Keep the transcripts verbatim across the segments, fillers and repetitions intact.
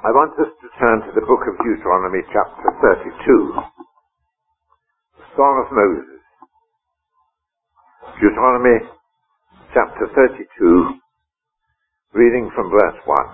I want us to turn to the book of Deuteronomy chapter thirty-two, the Song of Moses. Deuteronomy chapter thirty-two, reading from verse one.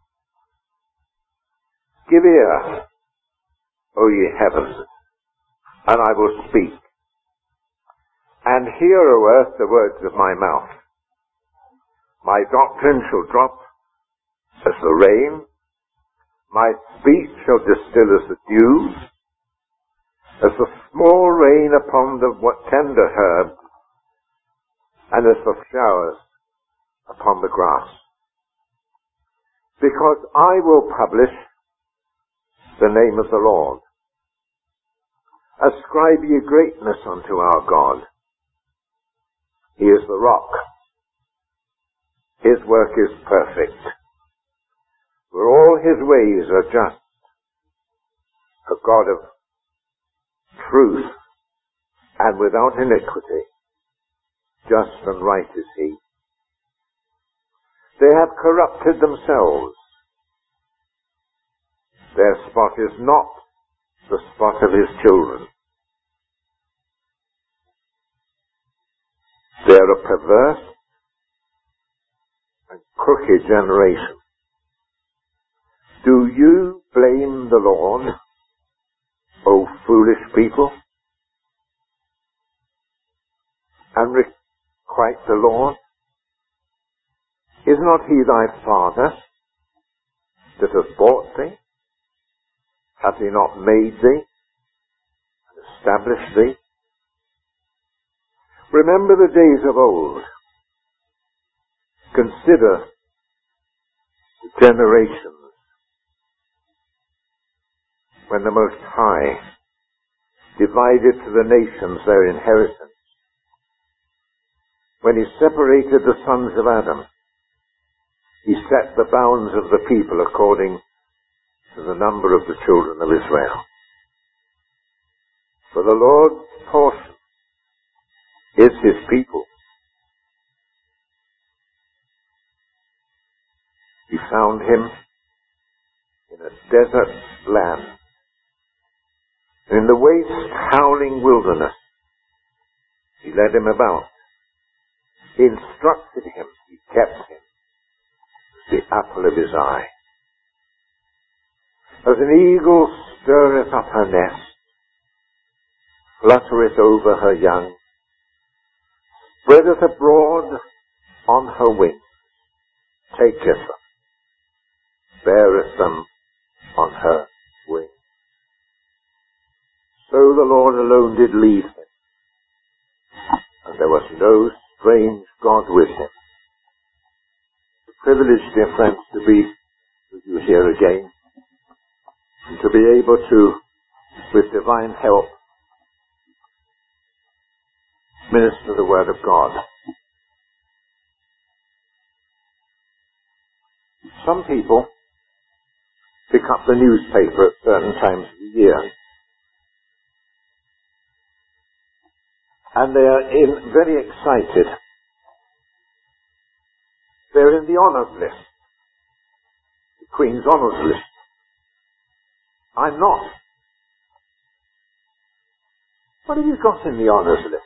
Give ear, O ye heavens, and I will speak, and hear, O earth, the words of my mouth. My doctrine shall drop as the rain, my speech shall distill as the dew, as the small rain upon the tender herb, and as the showers upon the grass. Because I will publish the name of the Lord. Ascribe ye greatness unto our God. He is the rock. His work is perfect. For all his ways are just. A God of truth and without iniquity. Just and right is he. They have corrupted themselves. Their spot is not the spot of his children. They are a perverse and crooked generation. Do you blame the Lord, O foolish people, and requite the Lord? Is not he thy father that hath bought thee? Hath he not made thee and established thee? Remember the days of old. Consider the generations when the Most High divided to the nations their inheritance. When he separated the sons of Adam, he set the bounds of the people according to the number of the children of Israel. For the Lord's portion is his people. He found him in a desert land, in the waste, howling wilderness. He led him about. He instructed him. He kept him as the apple of his eye. As an eagle stirreth up her nest, fluttereth over her young, spreadeth abroad on her wings, taketh them, beareth them on her wings. So the Lord alone did lead him, and there was no strange God with him. The privilege, dear friends, to be with you here again, and to be able to, with divine help, minister the Word of God. Some people pick up the newspaper at certain times of the year, and they are in, very excited. They're in the honours list, the Queen's honours list. I'm not. What have you got in the honours list?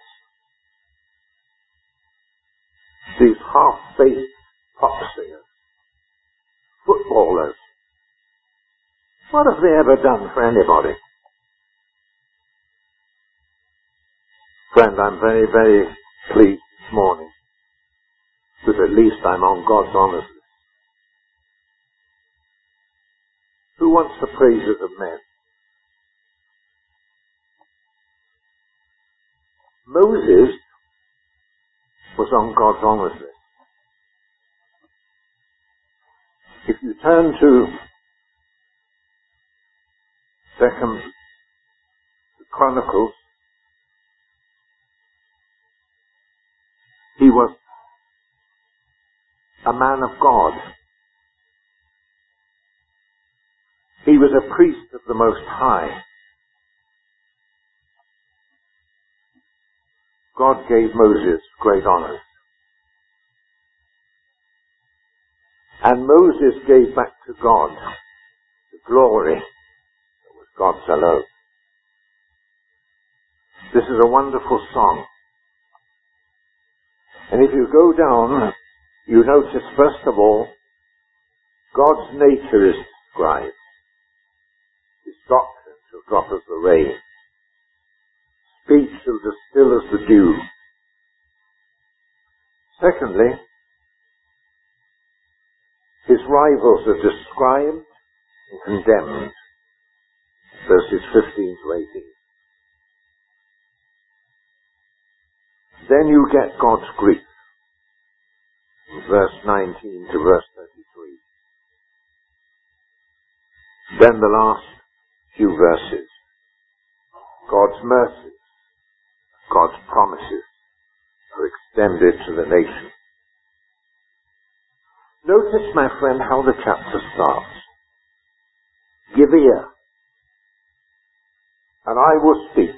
These half-baked pop singers, footballers. What have they ever done for anybody? Friend, I'm very, very pleased this morning that at least I'm on God's honours list. Who wants the praises of men? Moses was on God's honours list. If you turn to Second Chronicles, he was a man of God. He was a priest of the Most High. God gave Moses great honors. And Moses gave back to God glory that was God's alone. This is a wonderful song. And if you go down, you notice, first of all, God's nature is described. His doctrine shall drop as the rain. Speech shall distill as the dew. Secondly, his rivals are described and condemned. Verses fifteen to eighteen. Then you get God's grief. Verse nineteen to verse thirty-three. Then the last few verses. God's mercies, God's promises are extended to the nation. Notice, my friend, how the chapter starts. Give ear, and I will speak.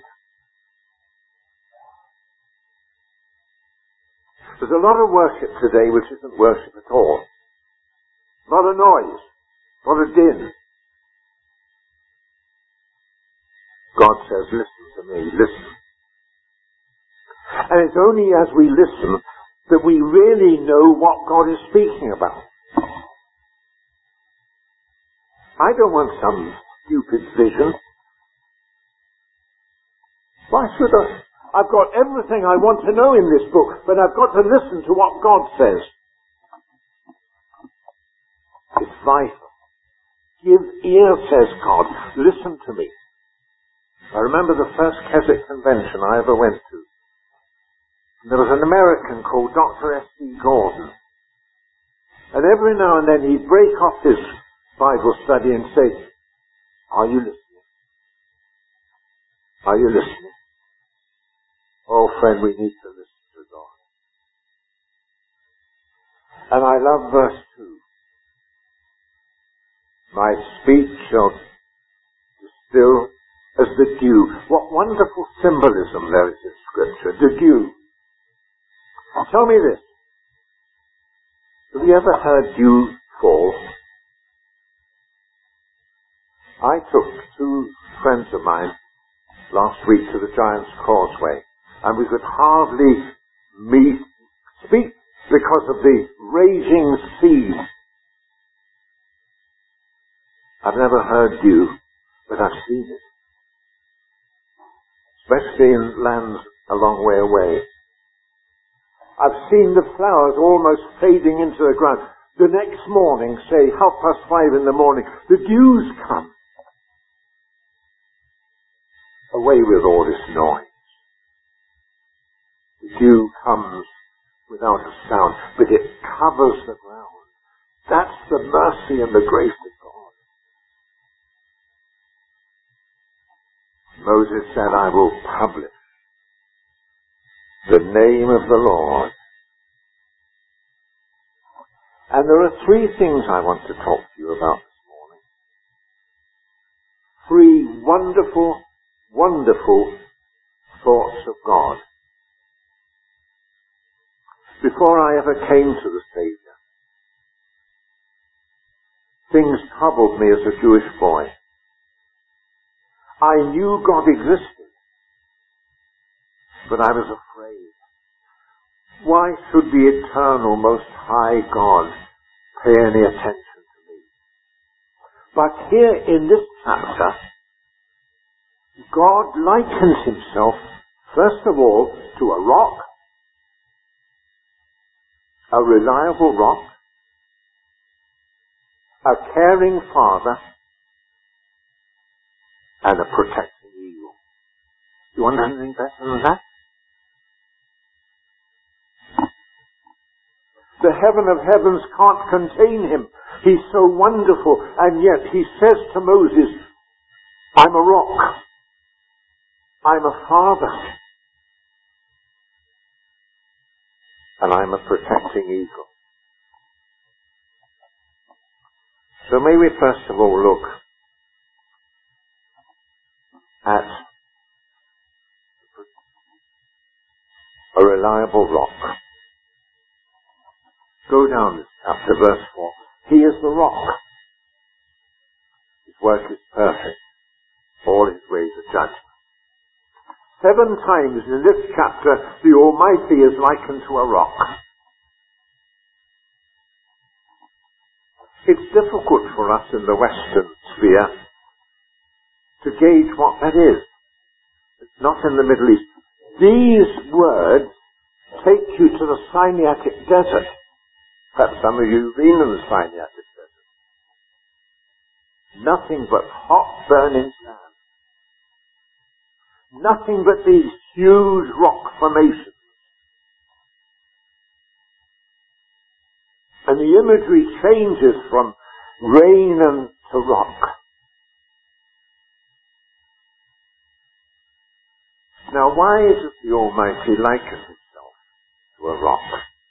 There's a lot of worship today which isn't worship at all. Not a noise, not a din. God says, listen to me, listen. And it's only as we listen that we really know what God is speaking about. I don't want some stupid vision. Why should I? I've got everything I want to know in this book, but I've got to listen to what God says. It's vital. Give ear, says God. Listen to me. I remember the first Keswick convention I ever went to. There was an American called Doctor S D Gordon. And every now and then he'd break off his Bible study and say, are you listening? Are you listening? Oh, friend, we need to listen to God. And I love verse two. My speech shall distill as the dew. What wonderful symbolism there is in Scripture. The dew. Tell me this. Have you ever heard dew fall? I took two friends of mine last week to the Giant's Causeway, and we could hardly meet, speak because of the raging seas. I've never heard dew, but I've seen it. Especially in lands a long way away. I've seen the flowers almost fading into the ground. The next morning, say half past five in the morning, the dews come. Away with all this noise. The dew comes without a sound, but it covers the ground. That's the mercy and the grace of God. Moses said, I will publish the name of the Lord. And there are three things I want to talk to you about this morning. Three wonderful, wonderful thoughts of God. Before I ever came to the Savior, things troubled me as a Jewish boy. I knew God existed, but I was afraid. Why should the eternal, most high God pay any attention to me? But here in this chapter, God likens himself, first of all, to a rock, a reliable rock, a caring father, and a protecting eagle. You want anything better than that? The heaven of heavens can't contain him. He's so wonderful, and yet he says to Moses, I'm a rock. I'm a father. And I'm a protecting eagle. So may we first of all look at a reliable rock. Go down this chapter, verse four. He is the rock. It's work is perfect. All his ways are judgment. Seven times in this chapter, the Almighty is likened to a rock. It's difficult for us in the Western sphere to gauge what that is. It's not in the Middle East. These words take you to the Sinaitic Desert. Perhaps some of you have been in the Sinaitic Desert. Nothing but hot burning sand. Nothing but these huge rock formations. And the imagery changes from rain and to rock. Now, why does the Almighty liken himself to a rock?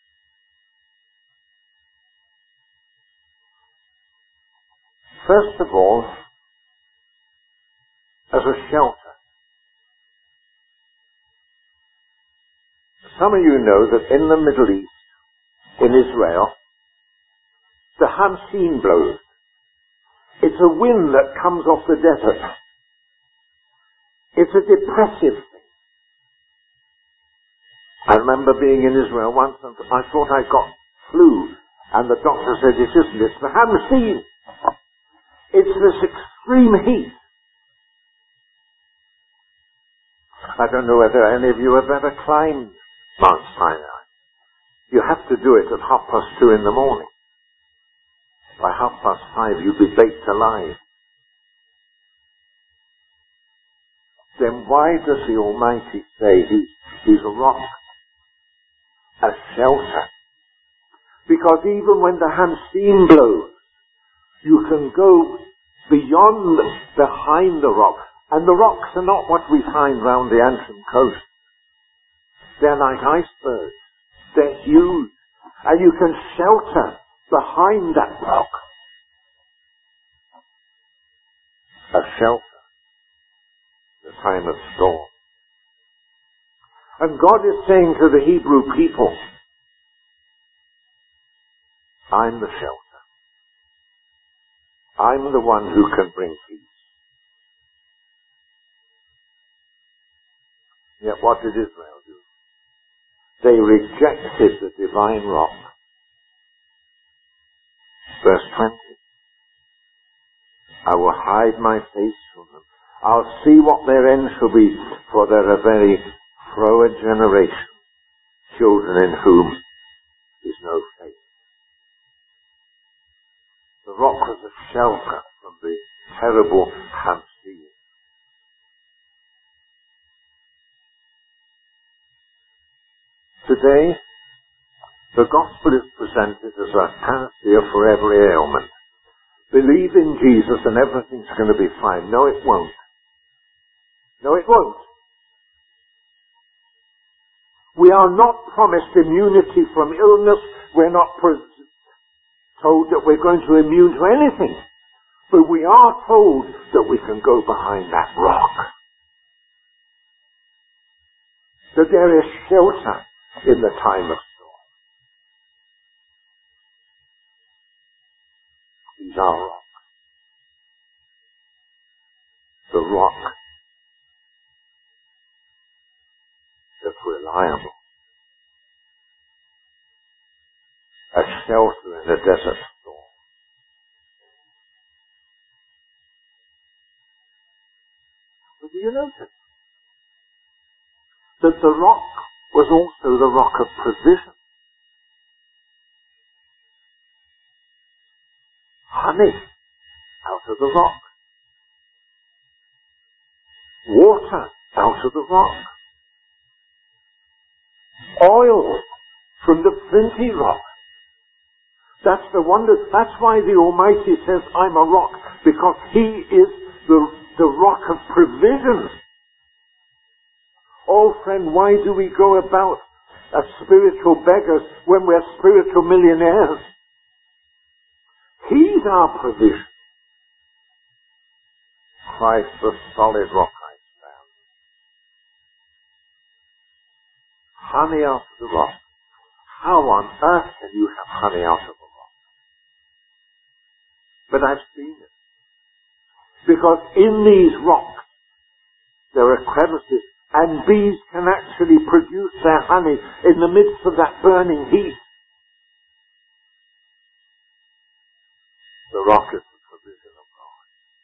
First of all, as a shelter. Some of you know that in the Middle East, in Israel, the Hamsin blows. It's a wind that comes off the desert. It's a depressive thing. I remember being in Israel once and I thought I got flu, and the doctor said, it isn't, it's the Hamsin. It's this extreme heat. I don't know whether any of you have ever climbed Mount Sinai. You have to do it at half past two in the morning. By half past five you'll be baked alive. Then why does the Almighty say he's, he's a rock? A shelter. Because even when the Hamsin blows, you can go beyond, behind the rock. And the rocks are not what we find round the Antrim coast. They're like icebergs. They're huge. And you can shelter behind that rock. A shelter. The time of storm. And God is saying to the Hebrew people, I'm the shelter. I'm the one who can bring peace. Yet what did Israel do? They rejected the divine rock. Verse twenty. I will hide my face from them. I'll see what their end shall be, for they're a very froward generation, children in whom is no faith. The rock was a shelter from the terrible Hamsin. Today, the gospel is presented as a panacea for every ailment. Believe in Jesus and everything's going to be fine. No, it won't. No, it won't. We are not promised immunity from illness. We're not pro- told that we're going to be immune to anything. But we are told that we can go behind that rock. That there is shelter in the time of storm. He's our rock. The rock that's reliable. A shelter in a desert storm. But do you notice that the rock was also the rock of provision? Honey out of the rock. Water out of the rock. Oil from the flinty rock. That's the wonder. That's why the Almighty says, I'm a rock, because He is the, the rock of provision. Oh friend, why do we go about as spiritual beggars when we're spiritual millionaires? He's our provision. Christ, the solid rock I stand. Honey out of the rock. How on earth can you have honey out of a rock? But I've seen it. Because in these rocks there are crevices, and bees can actually produce their honey in the midst of that burning heat. The rock is the provision of God.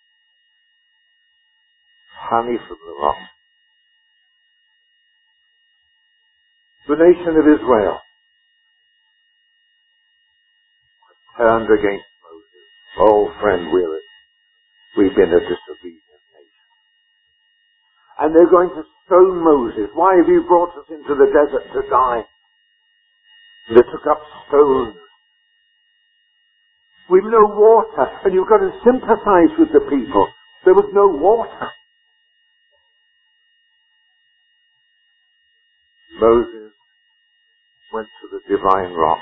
Honey from the rock. The nation of Israel turned against Moses. Oh, friend, we're, we've been a disobedient nation. And they're going to stone Moses. Why have you brought us into the desert to die? They took up stones. We've no water, and you've got to sympathize with the people. There was no water. Moses went to the divine rock.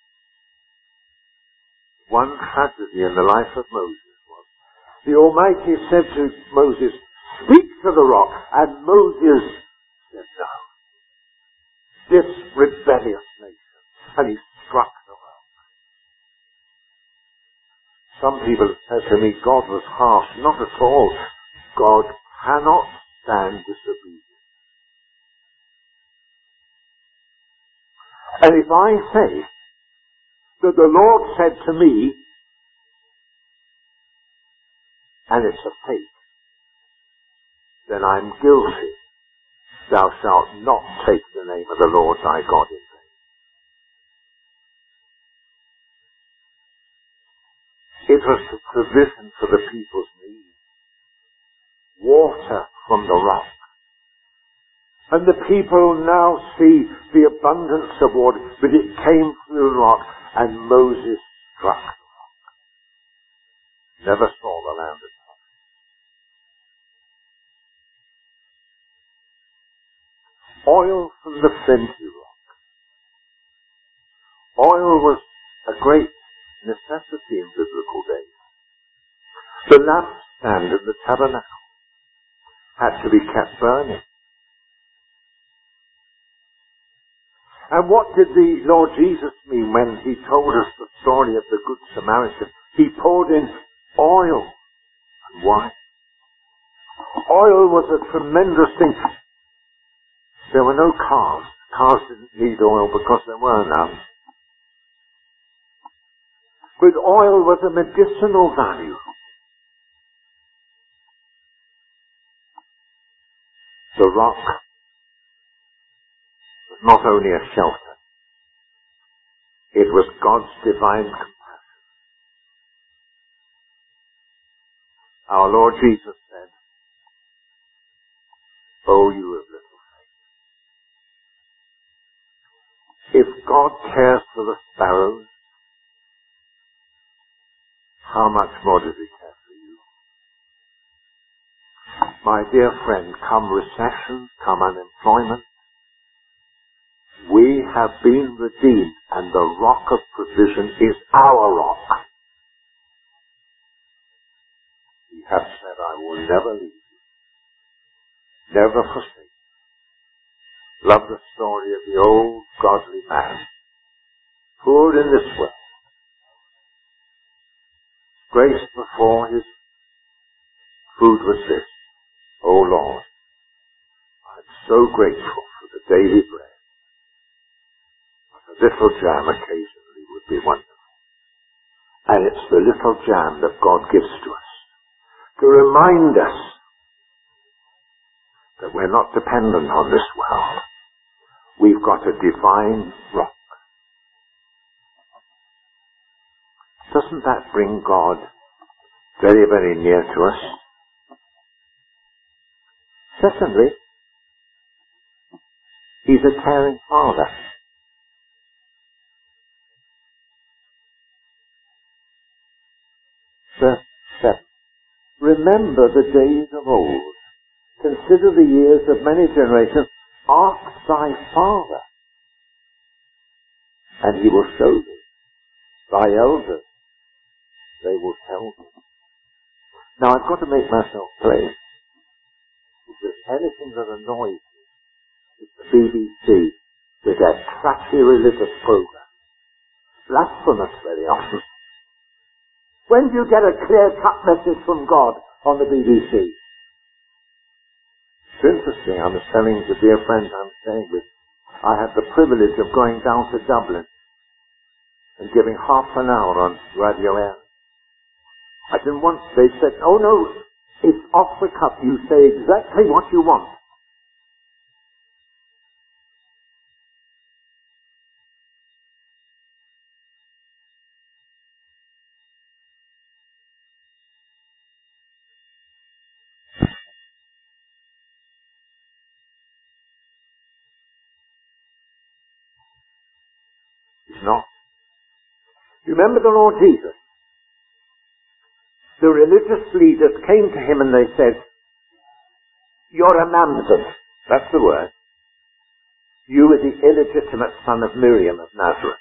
One tragedy in the life of Moses was the Almighty said to Moses, "Speak to the rock," and Moses said no. This rebellious nation, and he struck the rock. Some people have said to me, God was harsh. Not at all. God cannot stand disobedience. And if I say that the Lord said to me, and it's a fake, then I'm guilty. Thou shalt not take the name of the Lord thy God in vain. It was the provision for the people's need. Water from the rock. And the people now see the abundance of water, but it came through the rock, and Moses struck the rock. Never saw the land of God. Oil from the flinty rock. Oil was a great necessity in biblical days. The lampstand of the tabernacle had to be kept burning. And what did the Lord Jesus mean when he told us the story of the Good Samaritan? He poured in oil and wine. Oil was a tremendous thing. There were no cars. Cars didn't need oil because there were none. But oil was a medicinal value. The rock was not only a shelter, it was God's divine compassion. Our Lord Jesus said, "Oh, you of little faith." If God cares for the sparrows, how much more does he care for you? My dear friend, come recession, come unemployment, we have been redeemed, and the rock of provision is our rock. He has said, "I will never leave you, never forsake you." Love the story of the old godly man, poor in this world, grace before his food was this: "Oh Lord, I'm so grateful for the daily bread. A little jam occasionally would be wonderful." And it's the little jam that God gives to us to remind us that we're not dependent on this world. We've got a divine rock. Doesn't that bring God very, very near to us? Secondly, he's a caring father. Verse seven. Remember the days of old. Consider the years of many generations. Ask thy father, and he will show thee. Thy elders, they will tell thee. Now I've got to make myself plain. If there's anything that annoys me, it's the B B C with their trashy religious program. Blasphemous very often. When do you get a clear-cut message from God? on the B B C. It's interesting. I was telling the dear friends I'm staying with, I had the privilege of going down to Dublin and giving half an hour on Radio Air. I didn't want, they said, oh no, it's off the cuff. You say exactly what you want. It's not. You remember the Lord Jesus? The religious leaders came to him and they said, you're a Mamzen. That's the word. You were the illegitimate son of Miriam of Nazareth.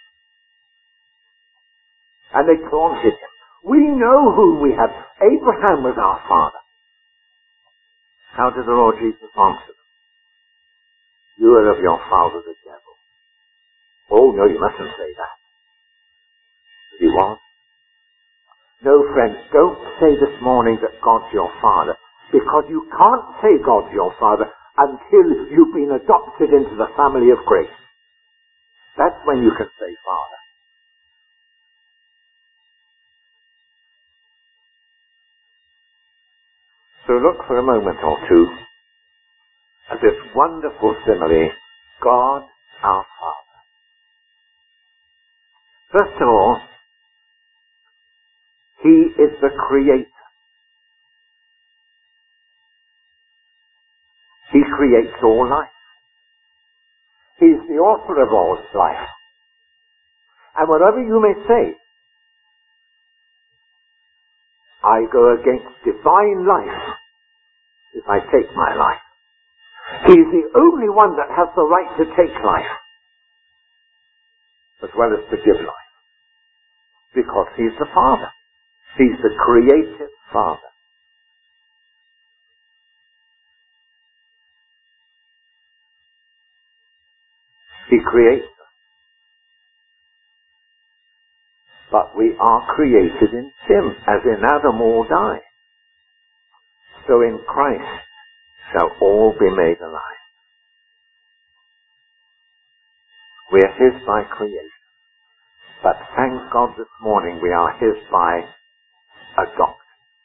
And they taunted him. We know whom we have. Abraham was our father. How did the Lord Jesus answer them? You are of your father the devil. Oh no, you mustn't say that. But he was. No, friends, don't say this morning that God's your father, because you can't say God's your father until you've been adopted into the family of grace. That's when you can say Father. So look for a moment or two at this wonderful simile, God our Father. First of all, He is the Creator. He creates all life. He's the author of all life. And whatever you may say, I go against divine life if I take my life. He's the only one that has the right to take life, as well as to give life. Because He's the Father. He's the creative Father. He creates us. But we are created in sin, as in Adam all die. So in Christ shall all be made alive. We are His by creation. But thank God this morning we are His by adoption.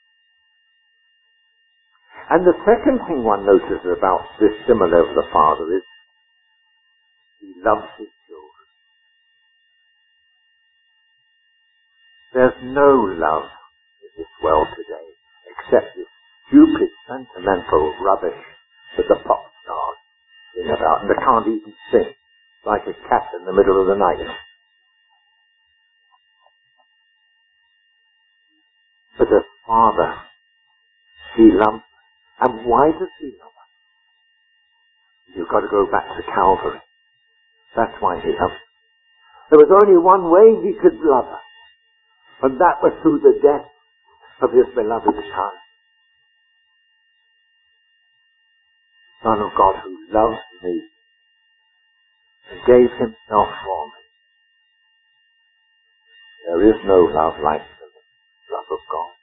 And the second thing one notices about this simile of the Father is He loves His children. There's no love in this world today except this stupid, sentimental rubbish that the pop stars sing about. And they can't even sing, like a cat in the middle of the night. But as Father, He loves us. And why does He love us? You've got to go back to Calvary. That's why He loves us. There was only one way He could love us, and that was through the death of His beloved Son. Son of God, who loved me and gave Himself for me. There is no love like the love of God.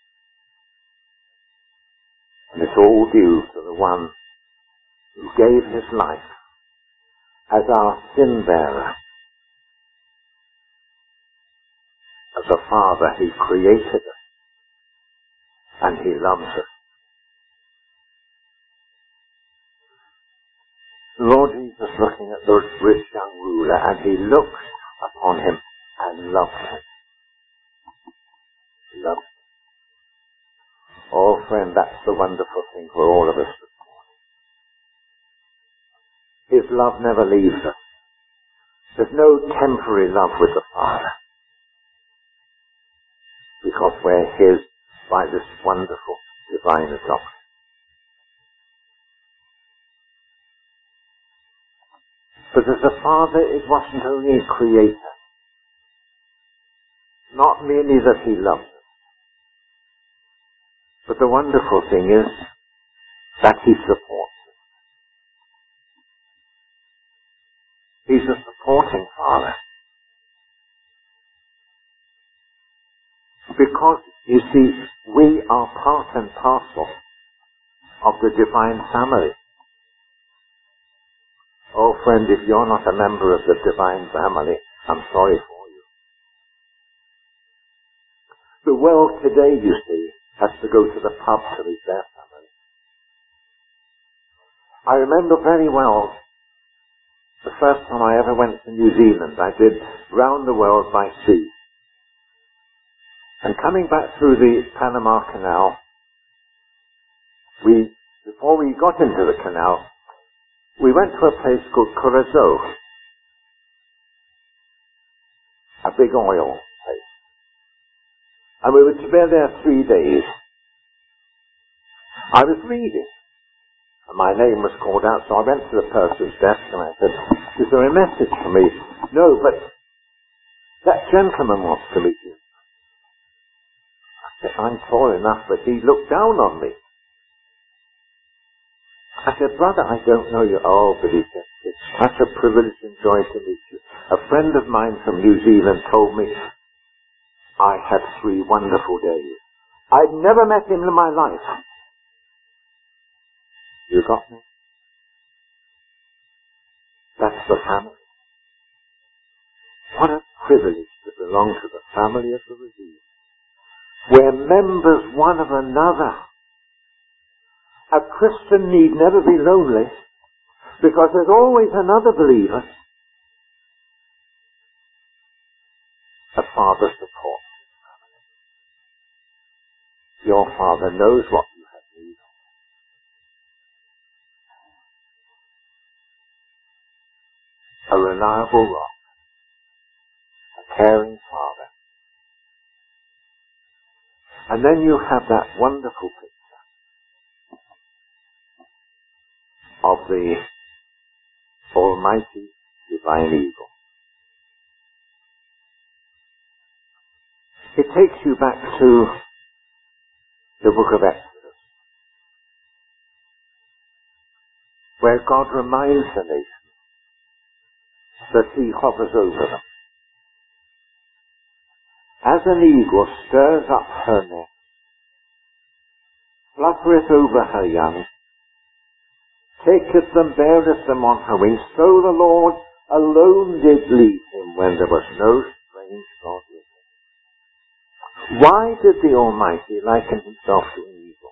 And it's all due to the one who gave His life as our sin bearer. As a Father, He created us and He loves us. The Lord Jesus looking at the rich young ruler, and He looked upon him and loved him. He loved him. Oh friend, that's the wonderful thing for all of us this morning. His love never leaves us. There's no temporary love with the Father, because we're His by this wonderful divine adoption. But as a Father, it wasn't only a creator. Not merely that He loved us. But the wonderful thing is that He supports us. He's a supporting Father. Because, you see, We are part and parcel of the divine family. Oh friend, if you're not a member of the divine family, I'm sorry for you. The world today, you see, has to go to the pub to meet their family. I remember very well the first time I ever went to New Zealand. I did round the world by sea. And coming back through the Panama Canal, we, before we got into the canal, we went to a place called Curacao, a big oil place. And we were to be there three days. I was reading, and my name was called out, so I went to the person's desk and I said, is there a message for me? No, but that gentleman wants to meet you. I said, I'm tall enough, but he looked down on me. I said, brother, I don't know you. Oh, but he said, it's such a privilege and joy to meet you. A friend of mine from New Zealand told me I had three wonderful days. I'd never met him in my life. You got me? That's the family. What a privilege to belong to the family of the redeemed. We're members one of another. A Christian need never be lonely, because there's always another believer. A father supports his family. Your father knows what you have need of. A reliable rock. A caring father. And then you have that wonderful picture of the almighty divine eagle. It takes you back to the book of Exodus, where God reminds the nation that he hovers over them. As an eagle stirs up her nest, fluttereth over her young, taketh them, beareth them on her wings, so the Lord alone did lead him when there was no strange God with him. Why did the Almighty liken himself to an eagle?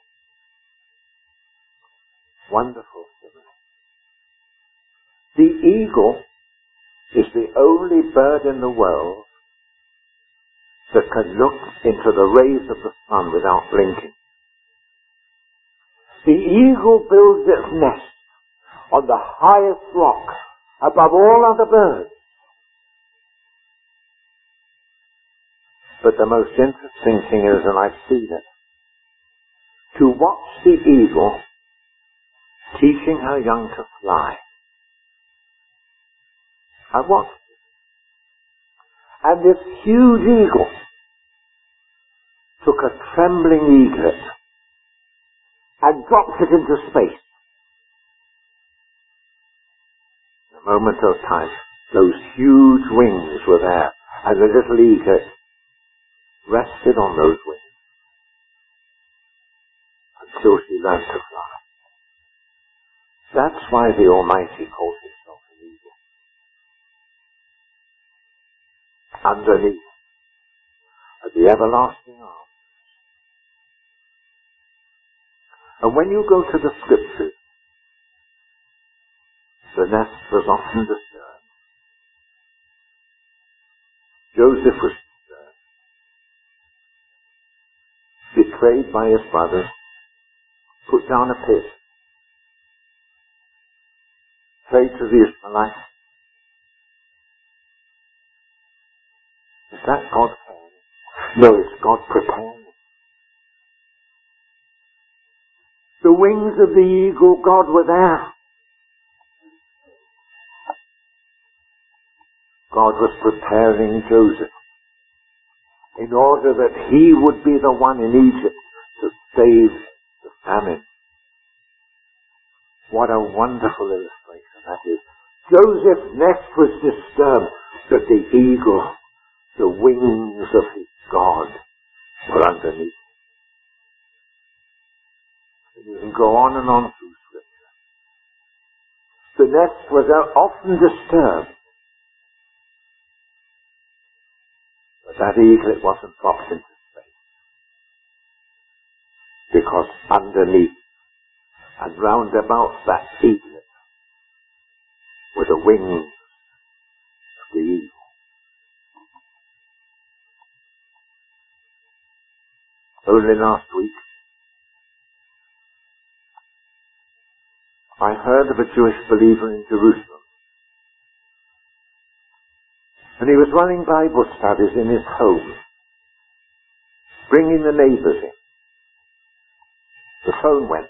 Wonderful simile. The eagle is the only bird in the world that can look into the rays of the sun without blinking. The eagle builds its nest on the highest rock above all other birds. But the most interesting thing is, and I've seen it, to watch the eagle teaching her young to fly. I watched it. And this huge eagle took a trembling eaglet and dropped it into space. In a moment of time, those huge wings were there, and the little eaglet rested on those wings until she learned to fly. That's why the Almighty calls himself an eagle. Underneath are the everlasting arms. And when you go to the scriptures, the nest was often disturbed. Joseph was disturbed, betrayed by his brothers, put down a pit, prayed to the Ishmaelites. Is that God preparing? No, it's God preparing. The wings of the eagle, God were there. God was preparing Joseph in order that he would be the one in Egypt to save the famine. What a wonderful illustration that is. Joseph's nest was disturbed, but the eagle, the wings of his God, were underneath. You can go on and on through Scripture. The nest was often disturbed. But that eaglet wasn't dropped into space. Because underneath and round about that eaglet were the wings of the eagle. Only last week, I heard of a Jewish believer in Jerusalem. And he was running Bible studies in his home, bringing the neighbours in. The phone went.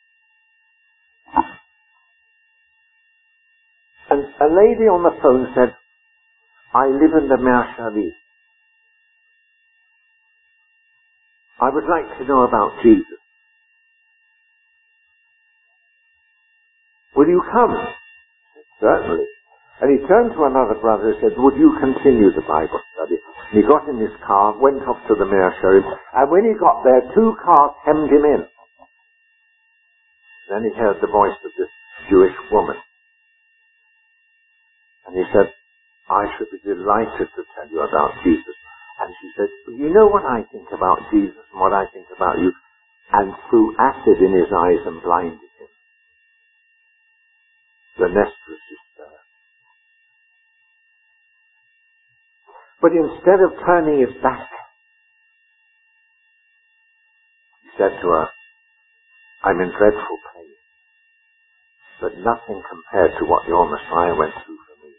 And a lady on the phone said, I live in the Mea Shearim. I would like to know about Jesus. Will you come? Certainly. And he turned to another brother and said, would you continue the Bible study? And he got in his car, went off to the Mea Shearim, and when he got there, two cars hemmed him in. Then he heard the voice of this Jewish woman. And he said, I should be delighted to tell you about Jesus. And she said, you know what I think about Jesus and what I think about you? And threw acid in his eyes and blinded him. The nest was disturbed. But instead of turning his back, he said to her, I'm in dreadful pain, but nothing compared to what your Messiah went through for me.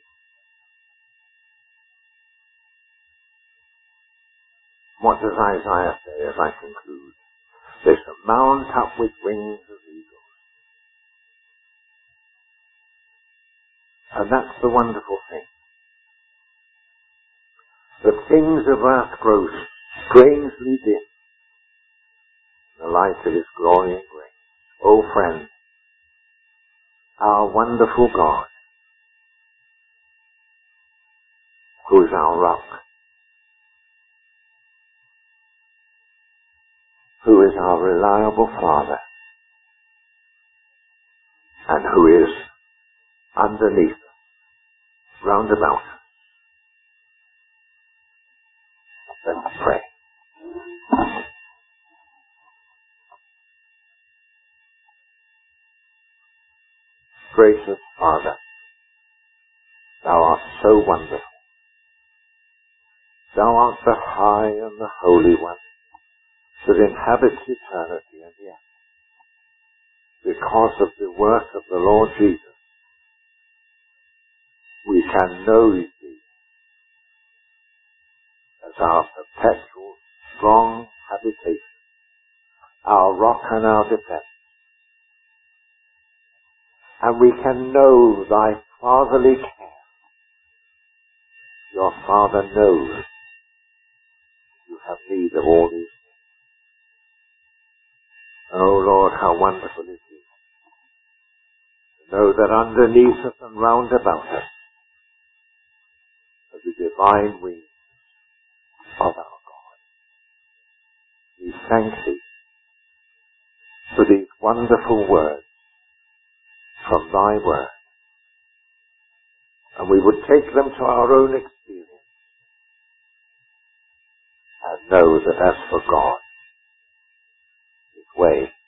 What does Isaiah say as I conclude? They shall mount up with wings of eagles. And that's the wonderful thing. The things of earth grow strangely dim in the light of his glory and grace. Oh friend, our wonderful God, who is our rock, who is our reliable Father, and who is underneath us, round about us. Let's pray. Gracious Father, thou art so wonderful. Thou art the high and the holy one that inhabits eternity, and yet, because of the work of the Lord Jesus, we can know thee as our perpetual, strong habitation, our rock and our defense. And we can know thy fatherly care. Your Father knows you have need of all these things. Oh Lord, how wonderful it is to know that underneath us and round about us are the divine wings of our God. We thank thee for these wonderful words from thy word. And we would take them to our own experience and know that as for God, his way